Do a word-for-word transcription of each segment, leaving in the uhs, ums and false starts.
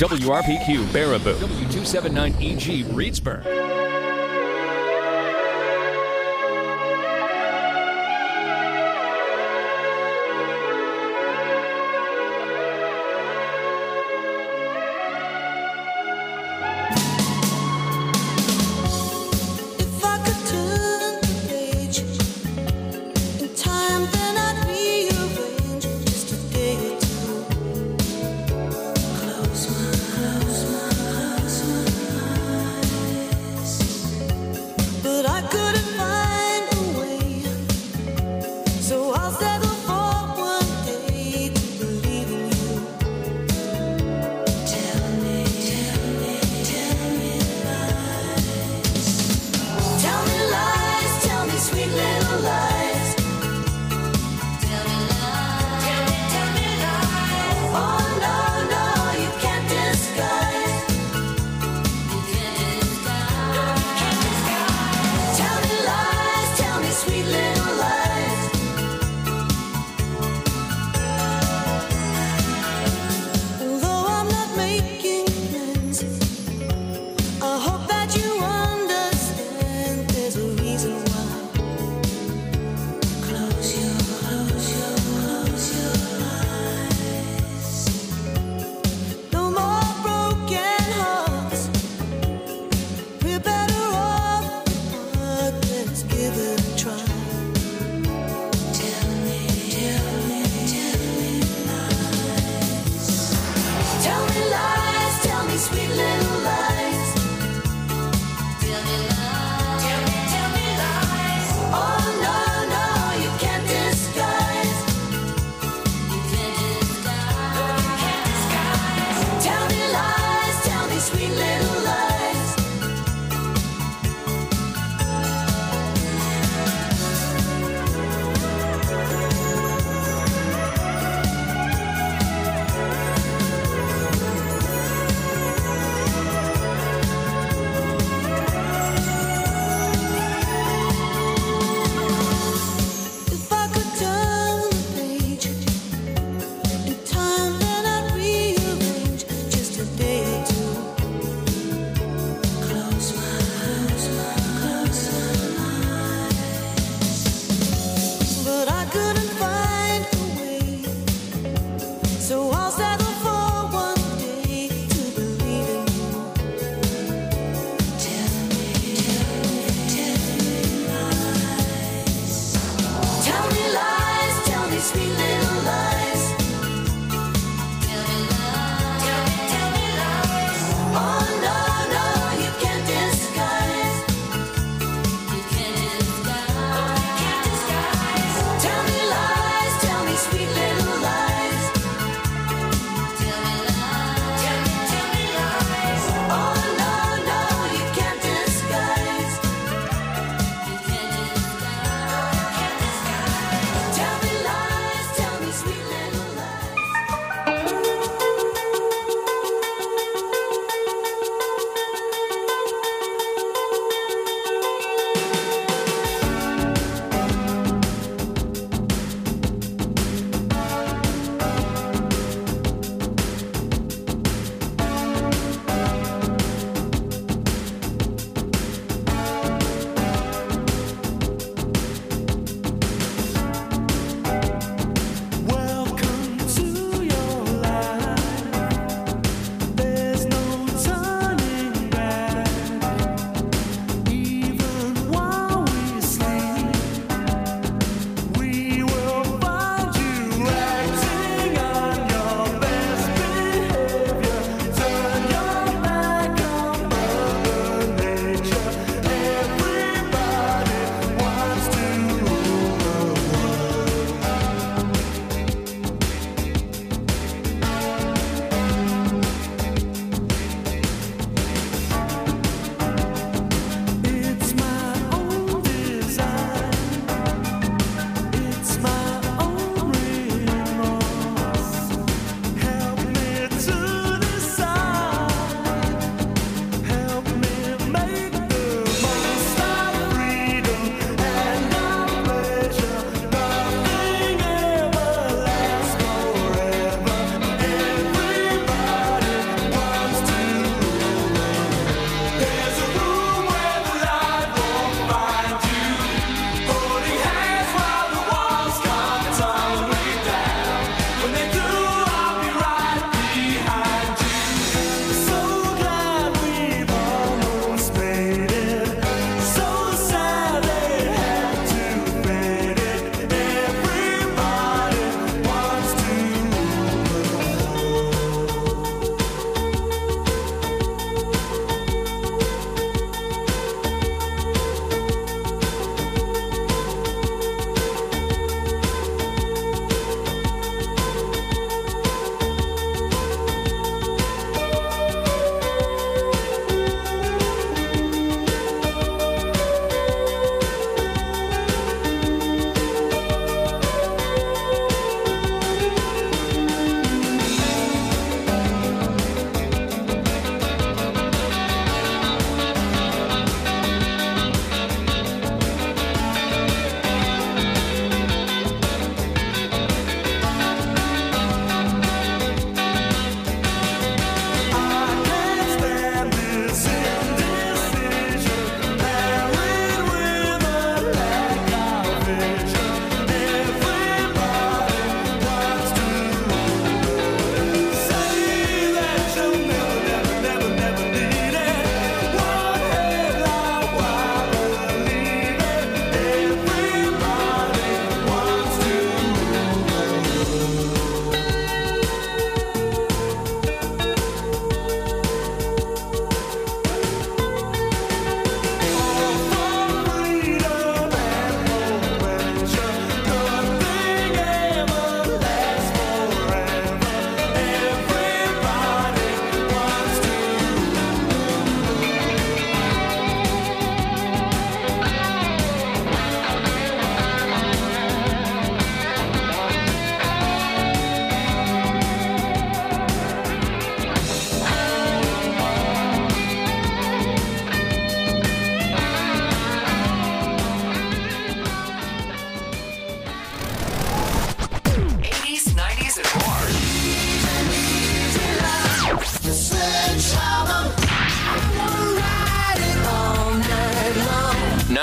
W R P Q Baraboo, W two seventy-nine E G Reedsburg. Close my eyes.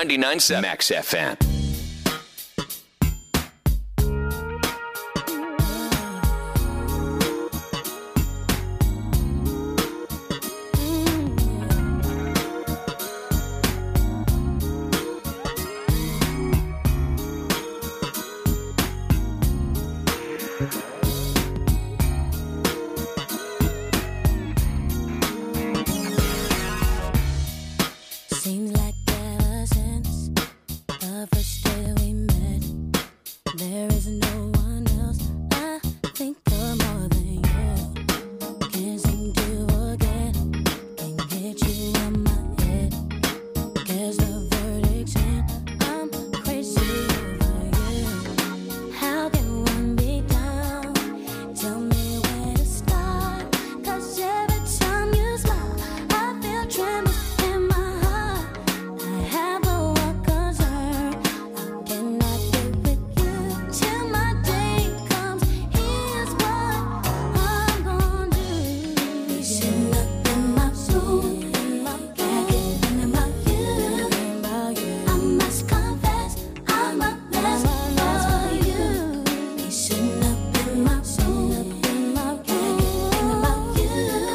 ninety-nine point seven Max F M. Seems like ever since the first day we met, there is no one else I think of more than you. Can't seem to forget, can't get you on my head. Guess the verdict's in, I'm crazy over you. How can one be down? Tell me where to start. 'Cause every time you smile, I feel tremors in my heart. I have a one concern. How can I be with you till my day comes? Here's what I'm gonna do. You sitting up in my room, thinking about you. I must confess, I'm a mess for you. You sitting up in my room, thinking about you.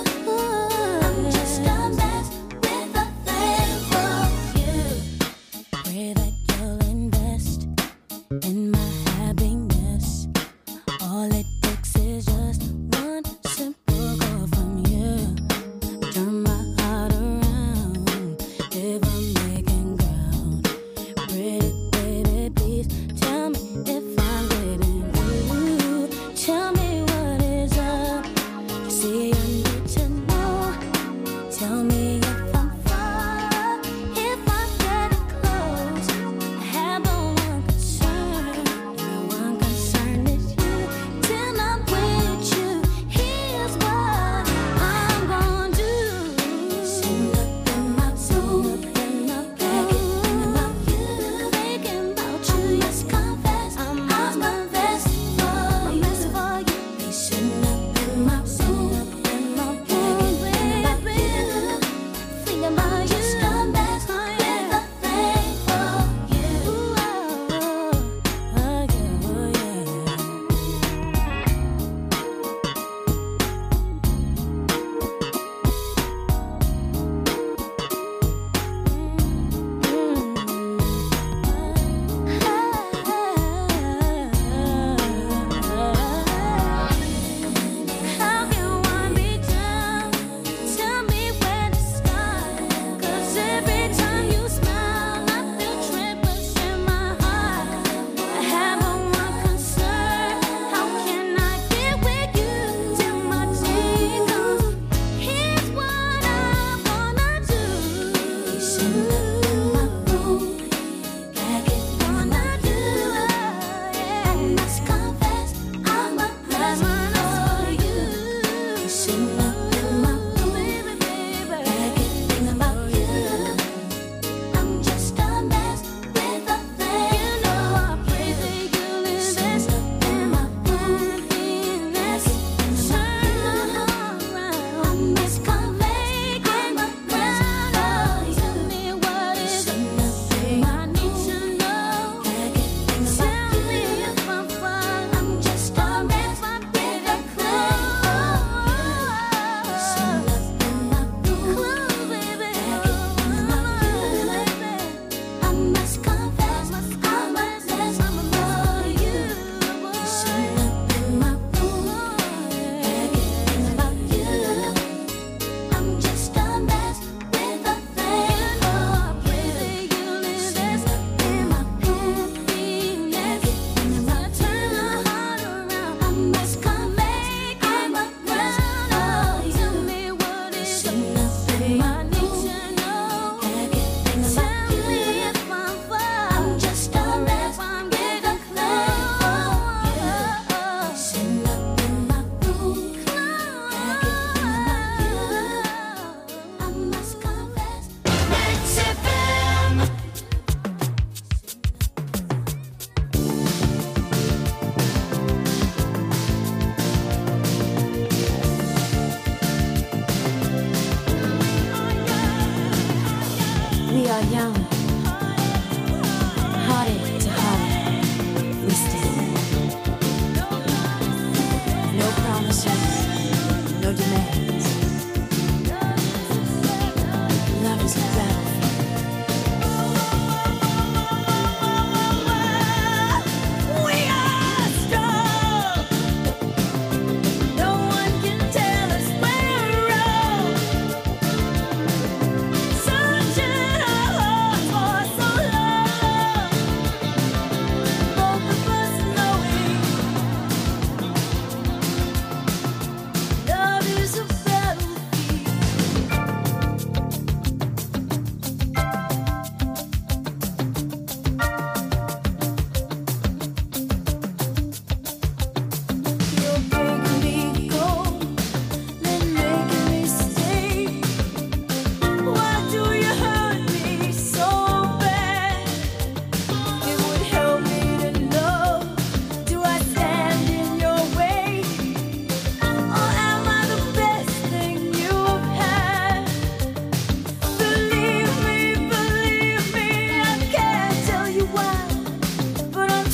I'm just a mess with a thing for you. Pray that you'll invest in my happiness. All it takes is just one simple call from you. Turn my heart around if I'm making ground. Pretty baby, please tell me if I'm getting through. Tell me what is up. You see, I need to know. Tell me if I'm far, if I'm getting close. I have but one concern, and the one concern is you. Till I'm with you, here's what I'm gonna do. Sitting up in my room, thinking about you, thinking about you. Yes, confess, I'm a mess for you. Sitting up in my room, thinking about you, thinking about you. Just a mess with a thing for you. Oh, yeah, oh, yeah. How can one be down? Tell me where to start. 'Cause every time you smile, I feel tremors in my heart. I have but one concern. How can I get with you till my day comes? Here's what I'm gonna do. You sitting up in my room, like it wanna do. I must confess, I'm a mess for you. You sitting up in my room, like it think about you. I'm just a mess with a thing. You know I pray that you'll invest in my happiness. Turn my heart around. I must confess, I'm a mess for you. Tell me what is it I need to know. Tell me if I'm fine. I'm just a mess with a thing for you. Sitting up in my room, baby, I must confess, I'm a mess for you. Sitting up in my room, thinking about you. I'm just a mess with a thing for you. You'll invest in my happiness. Turn my heart around. I must confess, I'm a mess for you. Tell me what is it I need to know. Tell me if I'm fine. I'm just a mess with a thing for you. Sitting up in my room, thinking about you. I must confess, Max F M. We are young,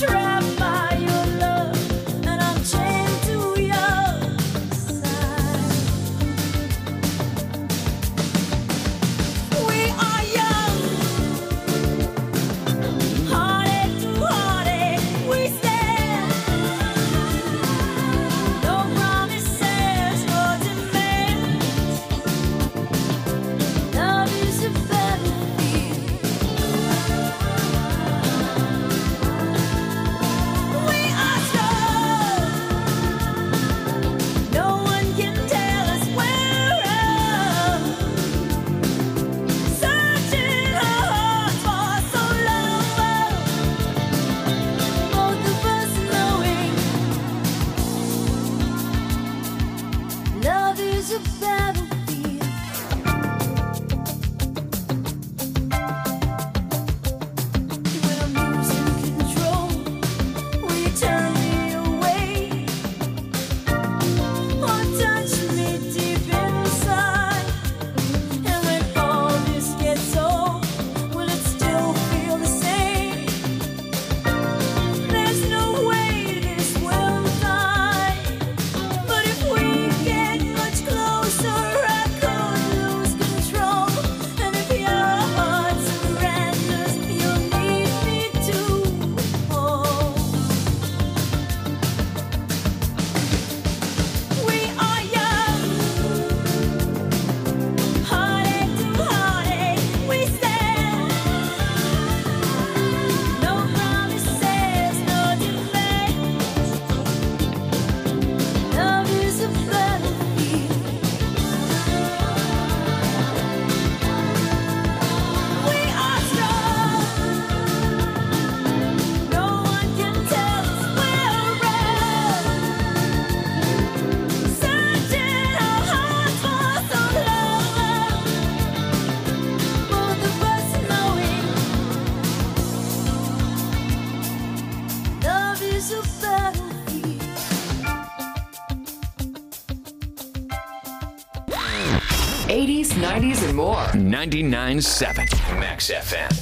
eighties, nineties, and more. ninety-nine point seven Max F M.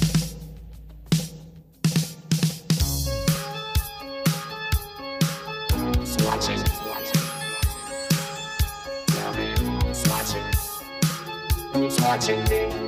Watching. Who's watching? Who's watching me?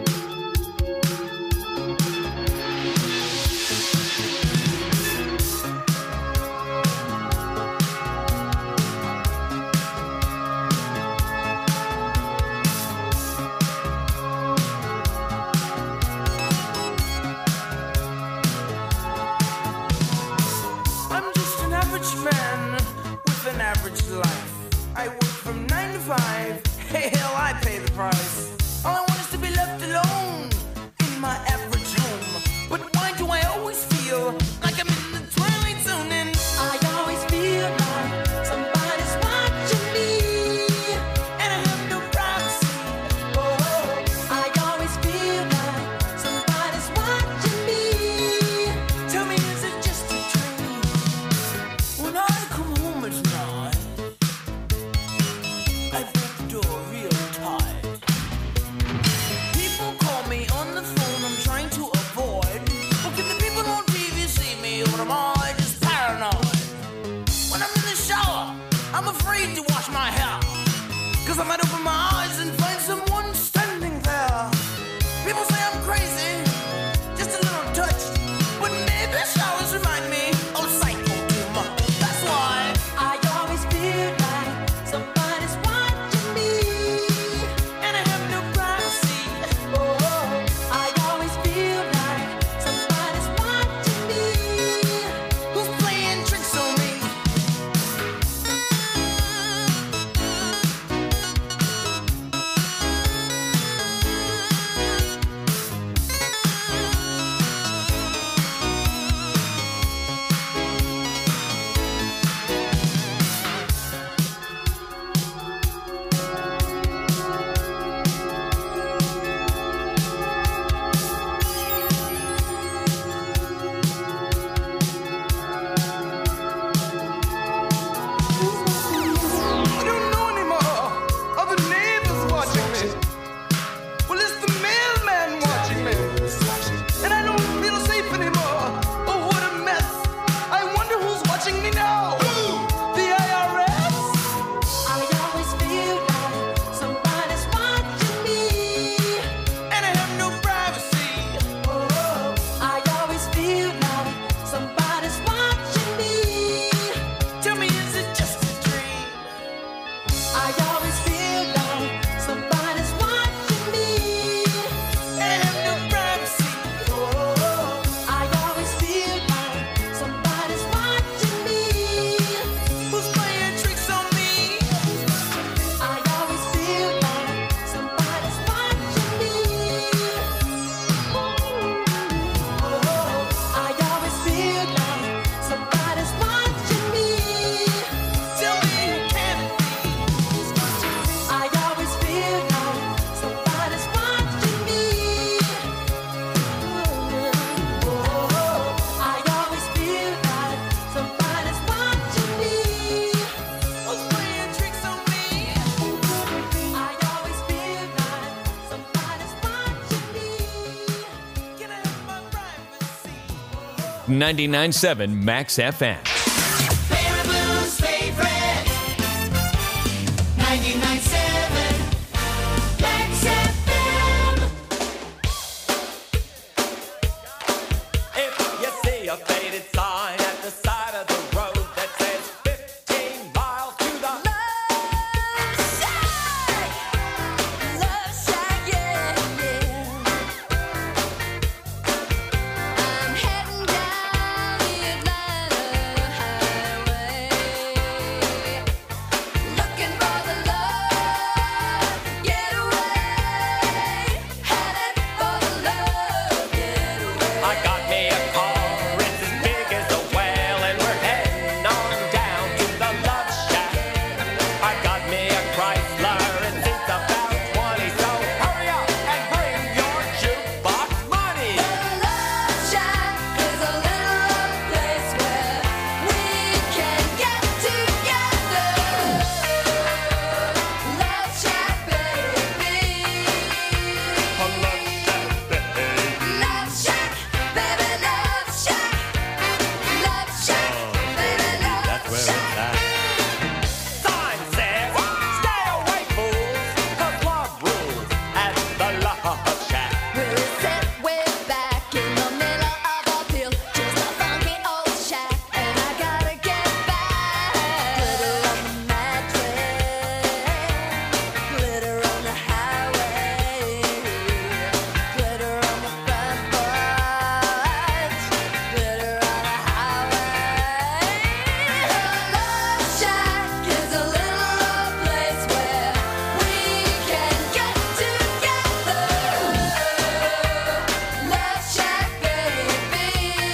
ninety-nine point seven Max F M. Marabou's favorite. ninety-nine point seven Max F M. If you see a faded sign at the side of the road that says fifteen miles to the Love Shack. Love Shack, yeah, yeah. I'm heading down the Atlanta highway, looking for the love getaway, headed for the love getaway. I got me a car, it's as big as a whale, and we're heading on down to the Love Shack. I got me a Chrysler, and it's about twenty, so hurry up and bring your jukebox money. The Love Shack is a little old place where we can get together. Love Shack, baby. Love Shack, baby, Love Shack. Love Shack, baby, Love Shack. Sign says, stay away, fools, 'cause love rules at the Love Shack. We'll sit way back in the middle of a field, just a funky old shack, and I gotta get back. Glitter on the mattress, glitter on the highway, glitter on the front porch, glitter on the highway. The Love Shack is a little old place where we can get together. Love Shack, baby.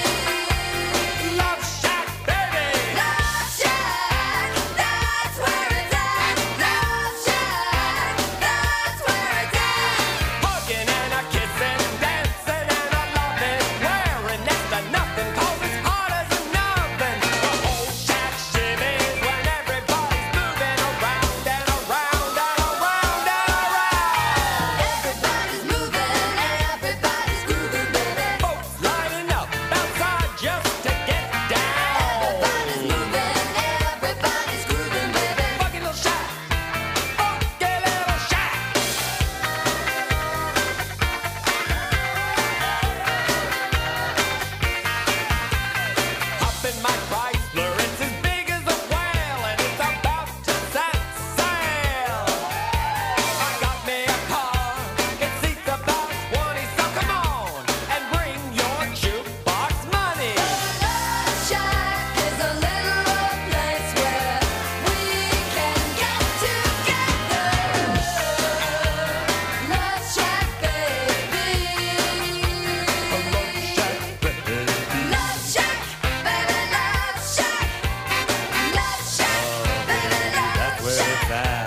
Love Shack, baby. Love Shack, that's where it's at. Love Shack, that's where it's at. Hugging and a kissing, dancing and a loving, wearing next to nothing 'cause it's hot as an oven. The whole shack shimmies when everybody's moving around and around and around and around. Everybody's moving and everybody's grooving, baby. Folks lining up outside just to get down. Everybody's moving and everybody's grooving, baby. Funky little shack, funky little shack. Hop in my Chrysler, it's as big as a whale, and it's about to set sail. I got me a car, it seats about twenty, so come on and bring your jukebox money. Love Shack is a little old place where we can get together. Love Shack, baby. Love Shack, baby, Love Shack. Love Shack, baby, Love Shack.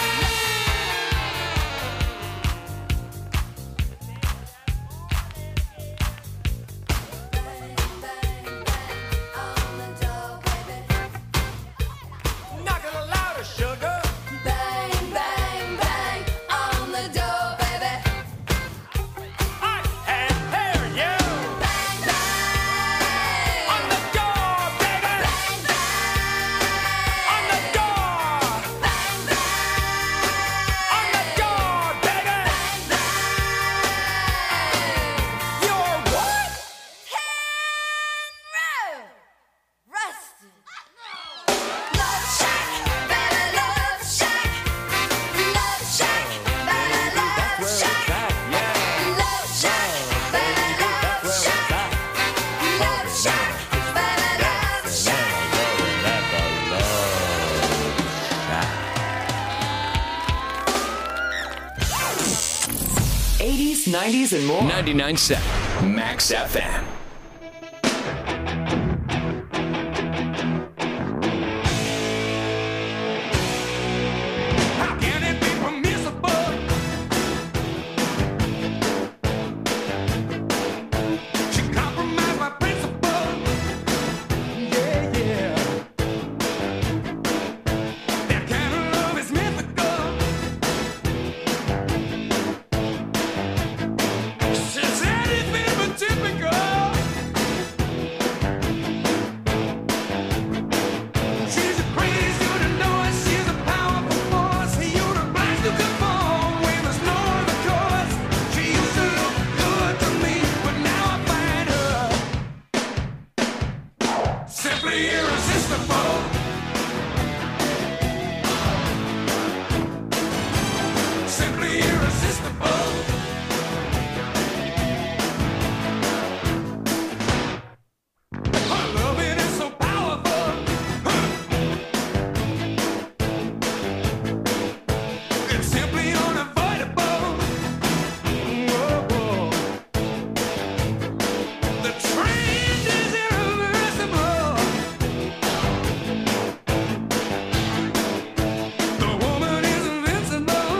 Bang, bang, bang on the door, baby. Knock it louder, sugar. Bang, bang, bang on the door, baby. I can hear you. Bang, bang On the door, baby. bang, bang On the door. bang, bang On the door, baby. bang, bang. You're what? Row, rusted. Love Shack, baby, Love Shack. Love Shack, baby, Love Shack. Love Shack, baby, Love Shack. Love Shack, baby, Love Shack. eighties, nineties, and more. ninety-nine point seven Max F M. How can it be permissible? She compromised my principle. Yeah, yeah. That kind of love is mythical. She said it's been typical. Simply irresistible. Simply irresistible. Her loving is so powerful. It's simply unavoidable. Whoa. The trend is irreversible. The woman is invincible.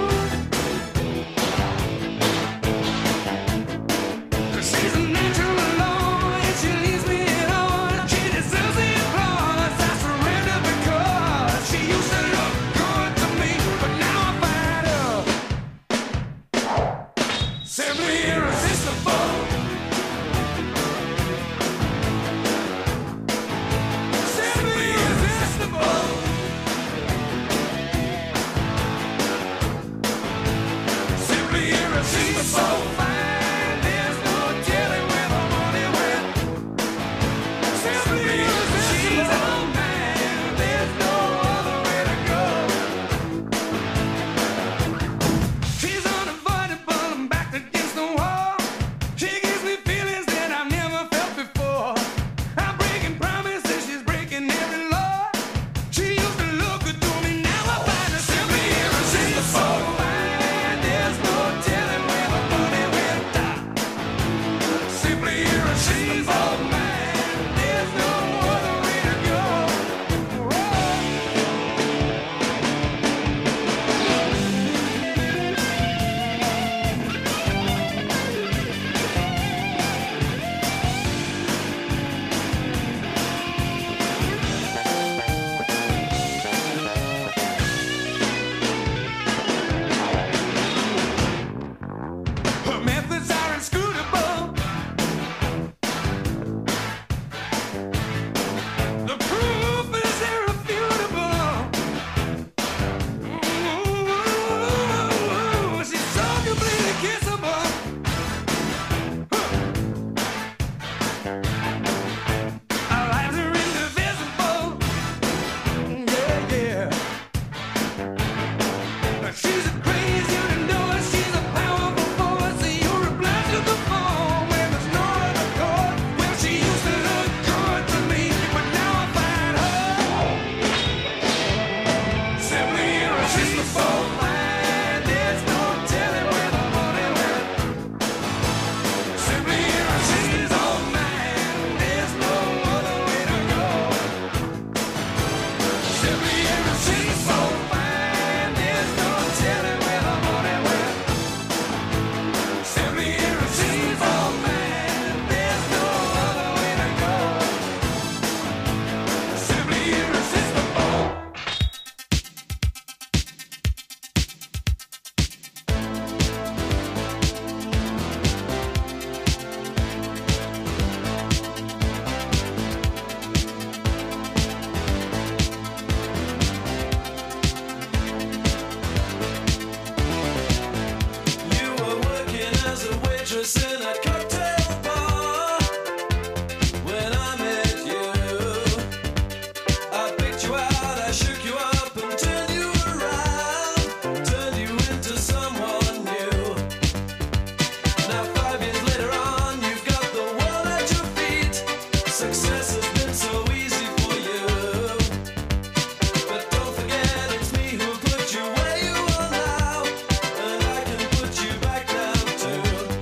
She's a natural alone, and she leaves me alone. She deserves the applause. I surrender because she used to look good to me, but now I find her simply irresistible. Simply irresistible. Simply irresistible. Fine, there's no telling where the money went. Simply irresistible. She's all mine. There's no other way to go. She's unavoidable. I'm backed against the wall. She gives me feelings that I've never felt before. I'm breaking promises. She's breaking every law. She used to look good to me. Now I find her simply irresistible. Fine, there's no telling where the money went. Simply irresistible. Man, there's no other way to go. Her methods are inscrutable. The proof is irrefutable. Ooh, she's so completely kissable. Our lives are indivisible. Yeah, yeah. She's a crazy, you know her. She's a powerful force. You're a blast to the phone when there's no other chord. Well, she used to look good to me, but now I find her simply irresistible. Man, there's no telling where the money went. Simply irresistible. Man, there's no other way to go. Simply irresistible. Man, there's no telling where the money went. Simply irresistible. Man, there's no other way to go. Simply irresistible. You were working as a waitress in a cocktail bar when I met you. I picked you out, I shook you up and turned you around, turned you into someone new. Now five years later on, you've got the world at your feet. Success has been so easy for you. But don't forget it's me who put you where you are now, and I can put you back down too.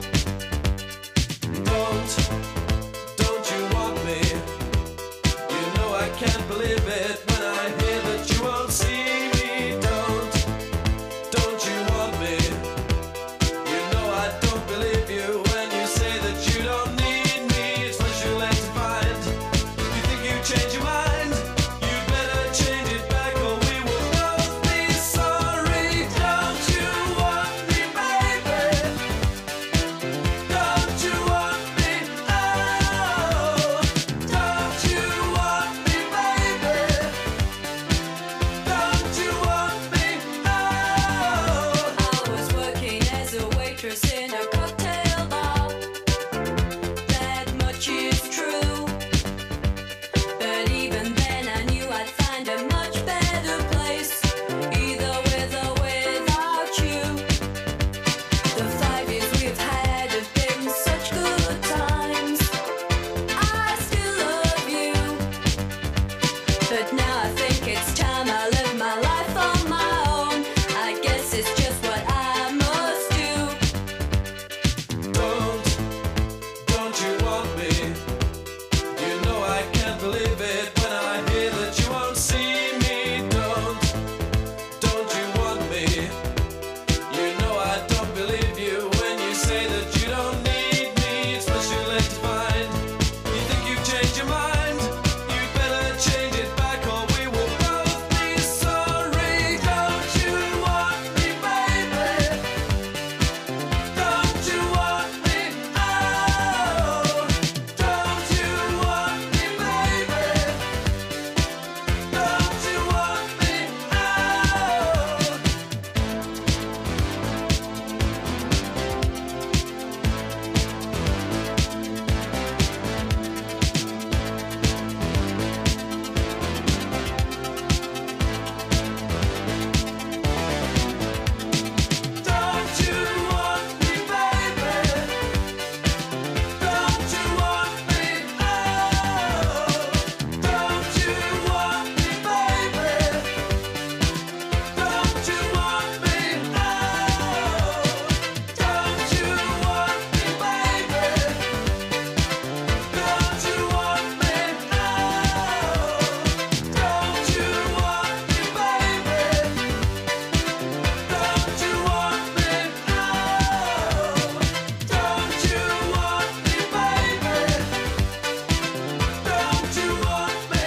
Don't, don't you want me? You know I can't believe it when I hear that you won't see me. Don't, don't you want me? You know I don't believe you when you say that you don't need me. It's what you like to find. You think you change your mind? You'd better change it back or we will both be sorry. Don't you want me, baby? Don't you want me? Oh, don't you want me, baby? Don't you but now I think it's time I live my life on my own. I guess it's just what I must do. Don't, don't you want me? You know I can't believe it when I hear that you won't see me. Don't, don't you want me? You know I don't believe you when you say that you don't need me. It's much too late to find. You think you've changed your mind? You better change it back or we will both be sorry. Don't you want me, baby? Don't you want me? Oh, don't you want me, baby? Don't you want me? Oh. Don't you want me, baby? Don't you want me? Oh, don't you want me, baby? Don't you want me? Oh, don't you want me, baby? Don't you want me? Oh, don't you want me, baby? Don't you want me? Oh, don't you want me, baby? Don't you want me?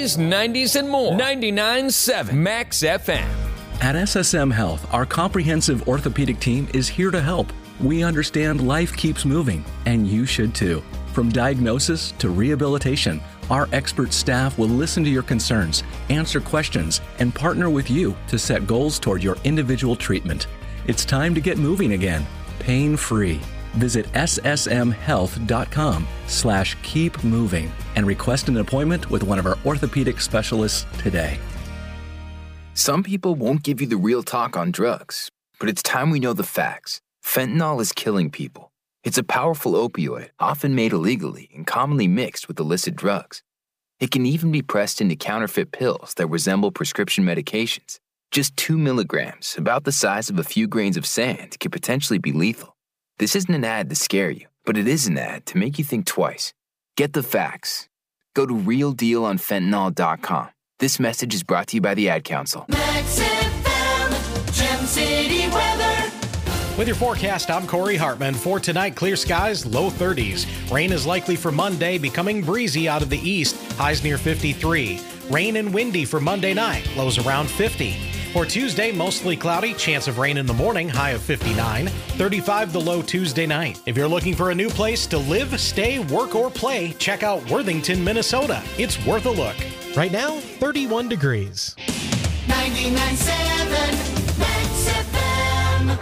eighties, nineties, and more. ninety-nine point seven Max F M. At S S M Health, our comprehensive orthopedic team is here to help. We understand life keeps moving, and you should too. From diagnosis to rehabilitation, our expert staff will listen to your concerns, answer questions, and partner with you to set goals toward your individual treatment. It's time to get moving again, pain-free. Visit ssmhealth.com slash keep moving and request an appointment with one of our orthopedic specialists today. Some people won't give you the real talk on drugs, but it's time we know the facts. Fentanyl is killing people. It's a powerful opioid, often made illegally and commonly mixed with illicit drugs. It can even be pressed into counterfeit pills that resemble prescription medications. Just two milligrams, about the size of a few grains of sand, could potentially be lethal. This isn't an ad to scare you, but it is an ad to make you think twice. Get the facts. Go to real deal on fentanyl dot com. This message is brought to you by the Ad Council. Max F M, Gem City weather. With your forecast, I'm Corey Hartman. For tonight, clear skies, low thirties. Rain is likely for Monday, becoming breezy out of the east, highs near fifty-three. Rain and windy for Monday night, lows around fifty. For Tuesday, mostly cloudy, chance of rain in the morning, high of fifty-nine. thirty-five the low Tuesday night. If you're looking for a new place to live, stay, work, or play, check out Worthington, Minnesota. It's worth a look. Right now, thirty-one degrees. ninety-nine point seven Max F M.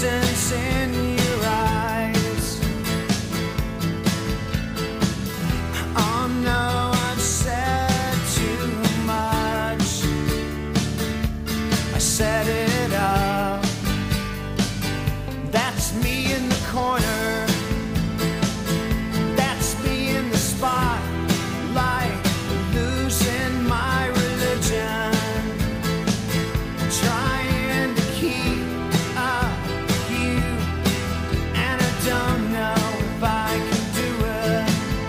distance in your eyes. Oh no, I've said too much. I set it up. That's me in the corner. That's me in the spotlight, losing my religion, trying to keep up with you, and I don't know if I can do it.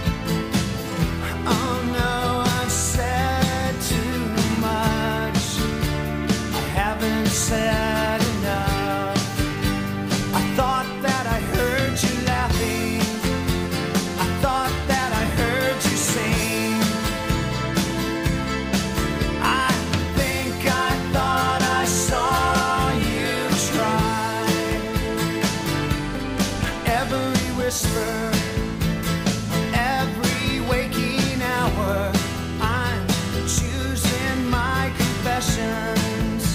Oh no, I've said too much. I haven't said enough. I thought that I heard you laughing. I thought that I heard you sing. I think I thought I saw you try. Every whisper, every waking hour, I'm choosing my confessions,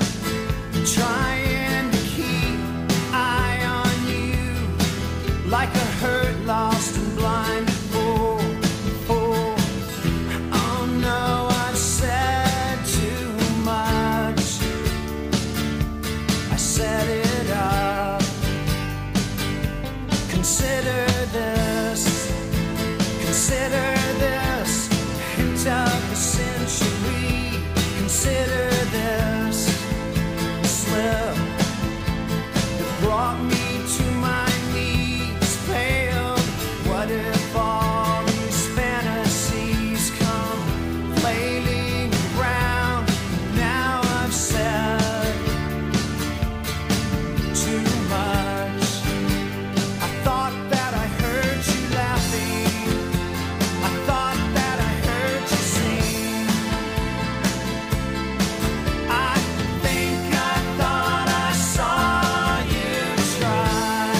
trying to keep eye on you like a hurt, lost and blind fool. fool. Oh no, I've said too much. I set it up. Consider this, consider this hint of the century. Consider this slip that brought me to my knees, pale. What if all these fantasies come flailing around? Now I've said too much. I thought that I heard you laughing. I thought that I heard you sing. I think I thought I saw you try.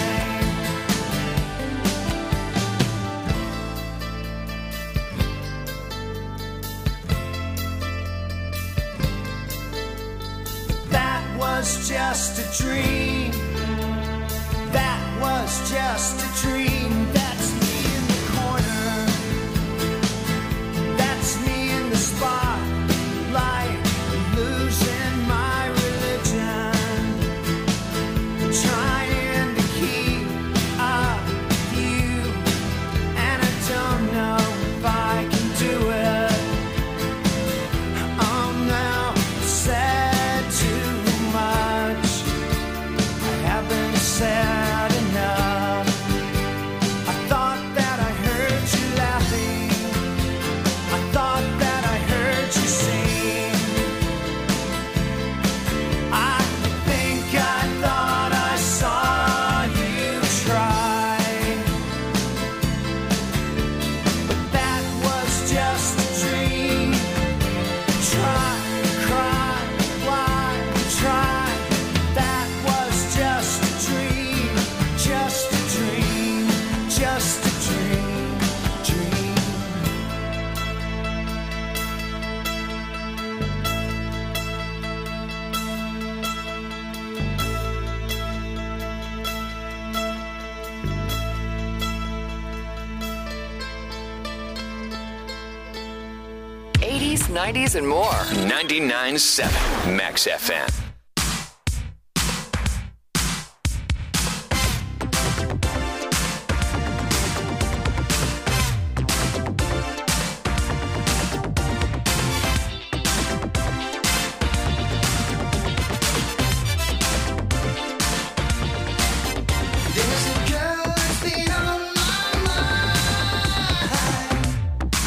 That was just a dream. That was just a dream. That's me in the corner. That's me in the spotlight, losing my religion, trying to keep up with you, and I don't know if I can do it. Oh no, I said too much. I haven't said enough. I thought that I heard you laughing. I thought that I heard you sing. I think I thought I saw you try. But that was just a dream. Try, cry, why try? That was just a dream, just a dream, just a dream, dream. eighties, nineties, and more. ninety-nine point seven Max F M. There's a girl that's been on my mind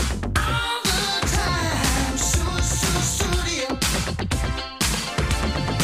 all the time. So, so, so,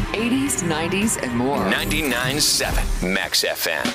eighties, nineties, and more. ninety-nine point seven Max F M.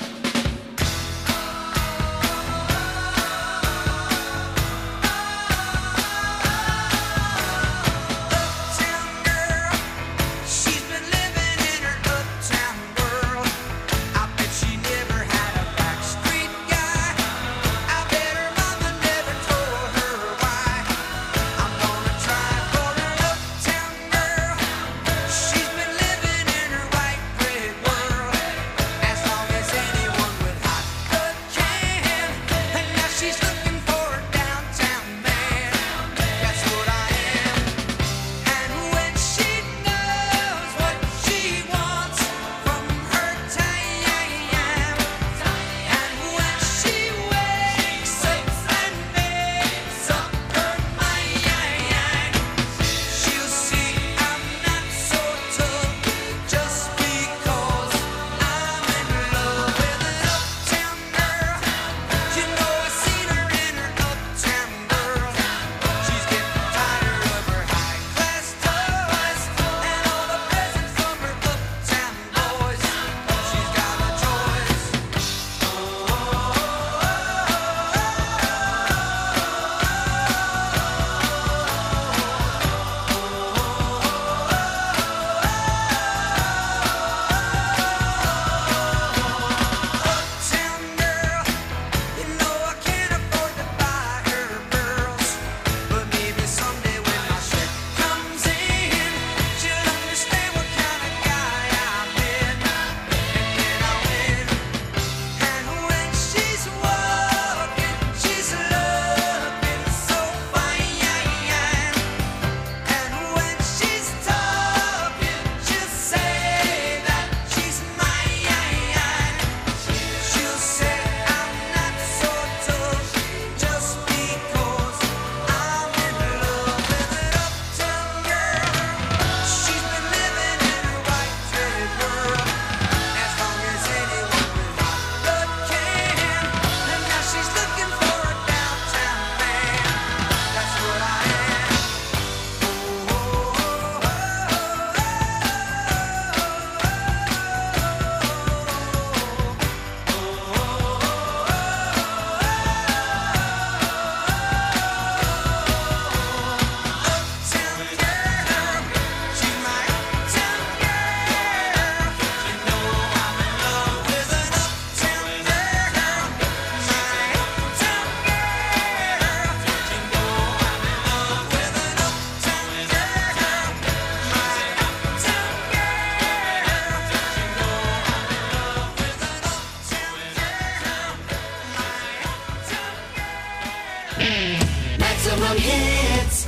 Maximum hits.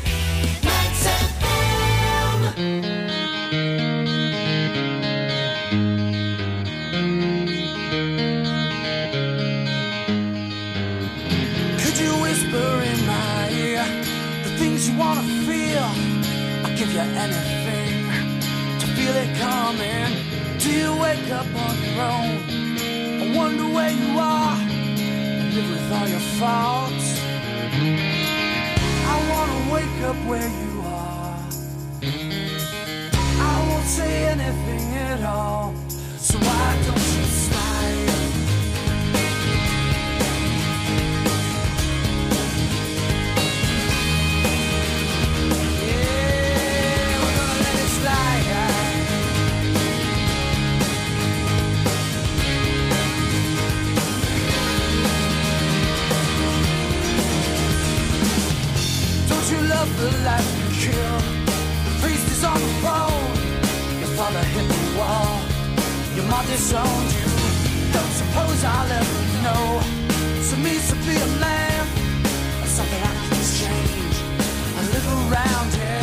Max F M. Could you whisper in my ear the things you wanna feel? I'll give you anything to feel it coming. Do you wake up on your own? I wonder where you are and live with all your faults. I wanna wake up where you are. I won't say anything at all. So why don't you smile? Yeah, we're gonna let it slide. Don't you love the life you kill? The priest is on the phone. Your father hit the wall. Your mom disowned you. Don't suppose I'll ever know. So means to be a man. Something I can change. I live around here.